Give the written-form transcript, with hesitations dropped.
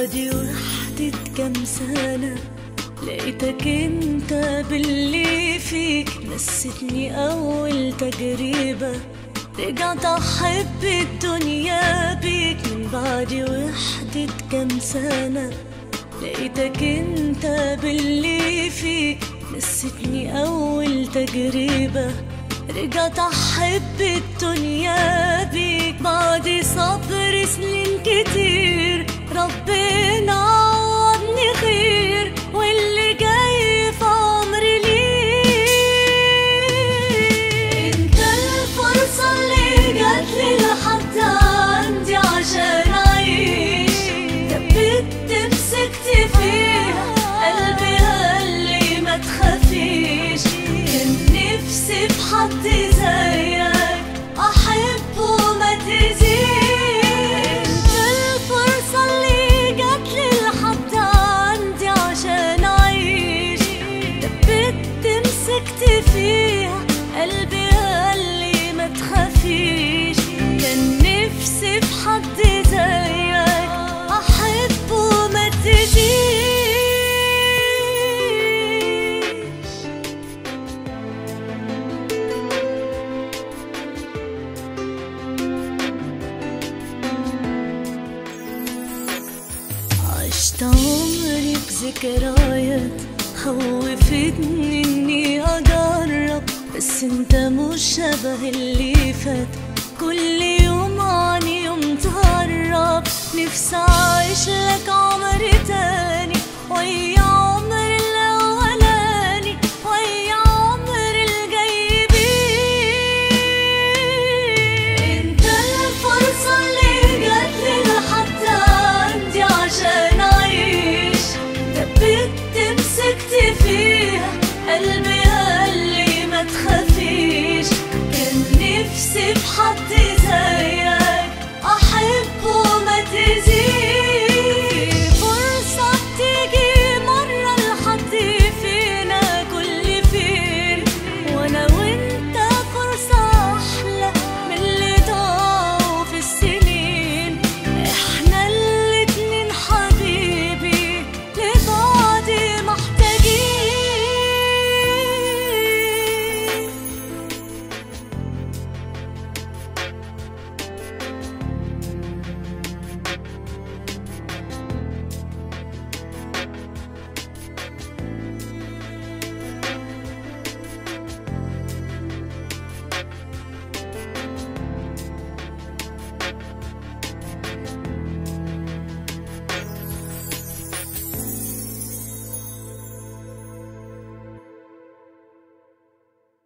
بعدي وحدة كام سنة لقيتك انت باللي فيك، نستني اول تجربة رجعت احب الدنيا بيك. من بعدي وحدة كام سنة لقيتك انت باللي فيك، نستني اول تجربة رجعت احب الدنيا بيك. بعد صبر سنين كتير ربنا عوضني خير، واللي جاي في عمري ليك. انت الفرصة اللي جاتلي لحد عندي عشان اعيش، ثبت مسكت فيها قلبي قالي ما تخافيش. كان نفسي بحد زيك احب وما تزيش. انت الفرصة اللي جاتلي لحد عندي عشان اعيش، ثبت مسكت فيها قلبي قالي ما تخافيش. كان نفسي بحد زيك احب وما تزيش. عشت عمري بذكريات خوفتني اني اجرب، بس انت مش شبه اللي فات، كل يوم عن يوم تهرب. نفسي اعيش لك عمر تاني ويا عمر الاولاني ويا عمر الجاي بيه. انت الفرصة اللي جاتلي لحد عندي عشان اعيش، ثبت مسكت فيها قلبي قالي ما تخافيش. كان نفسي بحد زيك احب وما تزيش.